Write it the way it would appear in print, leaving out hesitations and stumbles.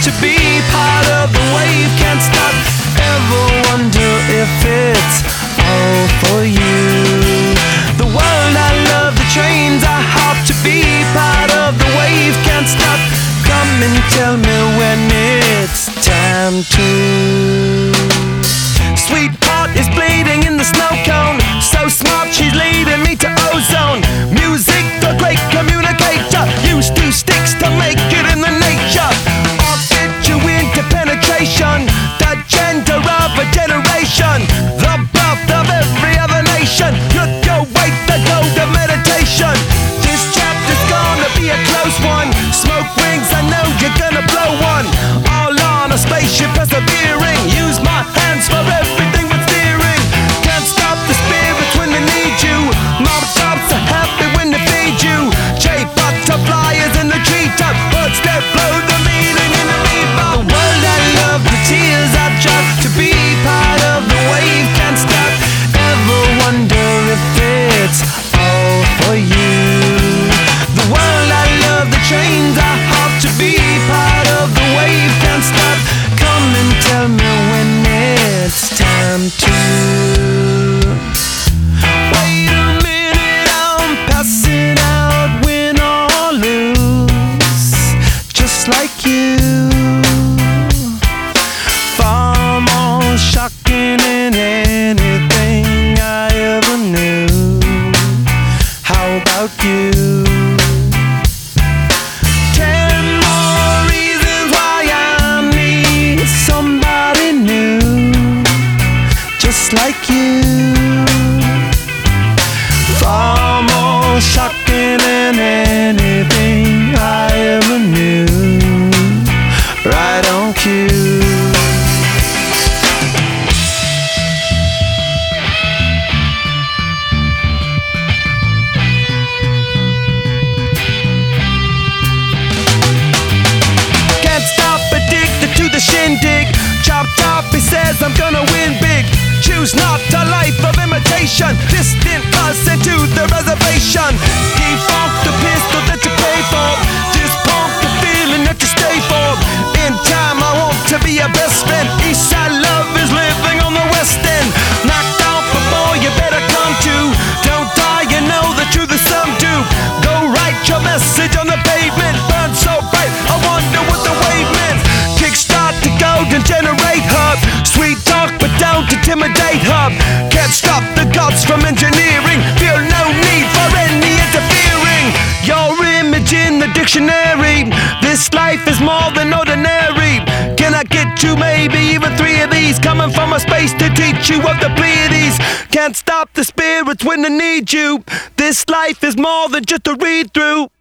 to be part of the wave. Can't stop, ever wonder if it's all for you. The world I love, the trains I hop to be part of the wave. Can't stop, come and tell me when it's time to. Sweetheart is bleeding in the snow cone. So smart, she's leading me to ozone. Music, the great communicator. Used to sticks to make it in the nature. I'll fit you into penetration. The gender of a generation. The birth of every other nation. Look your way, the gold of meditation. This chapter's gonna be a close one. Smoke rings, I know you're gonna blow one. All on a spaceship persevering. Use my hands for everything but steering. Can't stop the spirits when they need you. Mob tops are happy when they feed you. J butterflies in the treetop. Birds that blow the meaning in the bebop. The world I love, the tears I drop to be part of the wave. Can't stop, ever wonder if it's all for you. The world I love, the trains I hop to be part of the wave. Can't stop, come and tell me when it's time to. Wait a minute, I'm passing out, win or lose, just like you. Far more shocking than anything I ever knew. How about you? 10 more reasons why I need somebody new, just like you. Far more shocking than anything I ever knew. Right on cue. Can't stop, addicted to the shindig. Chop top, he says I'm gonna win big. Choose not a life of imitation. Distant us into the reservation. Default the pistol that you pay for. Just pump the feeling that you stay for. In time I want to be your best friend. Eastside love is living on the west end. Knocked out before you better come to. Don't die, you know the truth is some do. Go write your message on the pavement. Burn so bright, I wonder what the wave meant. Kickstart the golden generate hub. Sweet talk but don't intimidate hub. Can't stop the gods from engineering. Feel no need for any interfering. Your image in the dictionary. This life is more than ordinary. Can I get you maybe even 3 of these? Coming from a space to teach you of the Pleiades. Can't stop the spirits when they need you. This life is more than just a read through.